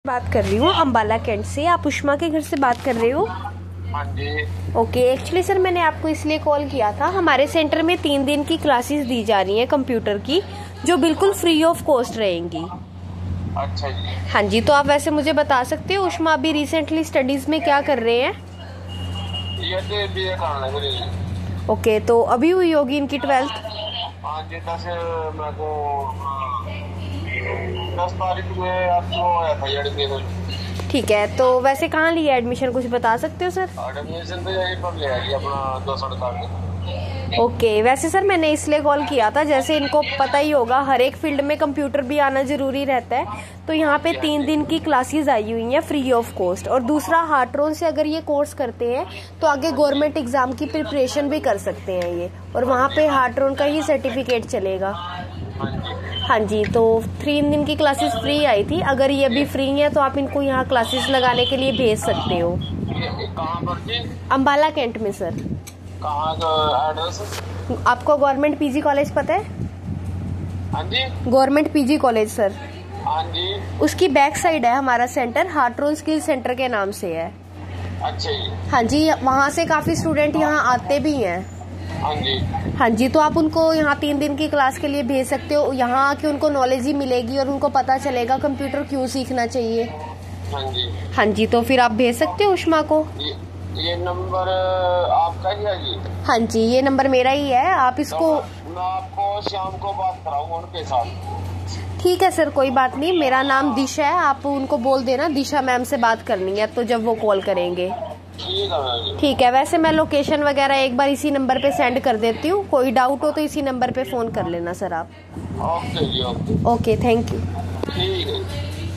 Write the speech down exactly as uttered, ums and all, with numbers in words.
बात कर रही हूँ अम्बाला कैंट से। आप उष्मा के घर से बात कर रहे हो? हाँ जी। ओके, एक्चुअली सर मैंने आपको इसलिए कॉल किया था, हमारे सेंटर में तीन दिन की क्लासेस दी जा रही हैं कंप्यूटर की, जो बिल्कुल फ्री ऑफ कॉस्ट रहेंगी। अच्छा जी। हाँ जी, तो आप वैसे मुझे बता सकते हो उष्मा अभी रिसेंटली स्टडीज में क्या कर रहे हैं? ये तो बीए करना है मेरी। ओके, तो अभी हुई होगी इनकी ट्वेल्थ? हाँ जी, दस मेरे को दस तारीख में आपको आया था एडमिशन। ठीक है, तो वैसे कहाँ लिया एडमिशन, कुछ बता सकते हो सर? एडमिशन तो यहीं पर लिया जी, अपना दो सौ अड़तालीस। ओके, वैसे सर मैंने इसलिए कॉल किया था, जैसे इनको पता ही होगा हर एक फील्ड में कंप्यूटर भी आना जरूरी रहता है, तो यहाँ पे तीन दिन की क्लासेस आई हुई हैं फ्री ऑफ कॉस्ट। और दूसरा, हार्ट्रॉन से अगर ये कोर्स करते हैं तो आगे गवर्नमेंट एग्जाम की प्रिपरेशन भी कर सकते हैं ये, और वहाँ पे हार्ट्रॉन का ही सर्टिफिकेट चलेगा। हाँ जी, तो तीन दिन की क्लासेस फ्री आई थी, अगर ये भी फ्री है तो आप इनको यहाँ क्लासेस लगाने के लिए भेज सकते हो। कहाँ पर जी? अम्बाला कैंट में सर। कहाँ का एड्रेस? आपको गवर्नमेंट पीजी कॉलेज पता है? हाँ जी। गवर्नमेंट पीजी कॉलेज सर, हाँ जी। उसकी बैक साइड है हमारा सेंटर, हार्ट्रॉन स्किल सेंटर के नाम से है। अच्छा जी। हाँ जी, वहाँ से काफी स्टूडेंट यहाँ आते भी हैं। हाँ जी। हाँ जी, तो आप उनको यहाँ तीन दिन की क्लास के लिए भेज सकते हो, यहाँ आके उनको नॉलेज ही मिलेगी और उनको पता चलेगा कंप्यूटर क्यों सीखना चाहिए। हाँ जी। हाँ जी, तो फिर आप भेज सकते हो उष्मा को। ये, ये नंबर आपका ही है जी? हाँ जी, ये नंबर मेरा ही है, आप इसको। तो मैं आपको शाम को बात कराऊंगा उनके साथ। ठीक है सर, कोई बात नहीं, मेरा नाम दिशा है, आप उनको बोल देना दिशा मैम से बात करनी है, तो जब वो कॉल करेंगे। ठीक है। ठीक है, वैसे मैं लोकेशन वगैरह एक बार इसी नंबर पे सेंड कर देती हूँ, कोई डाउट हो तो इसी नंबर पे फोन कर लेना सर आप। ओके जी, ओके। Okay, thank you. ठीक है।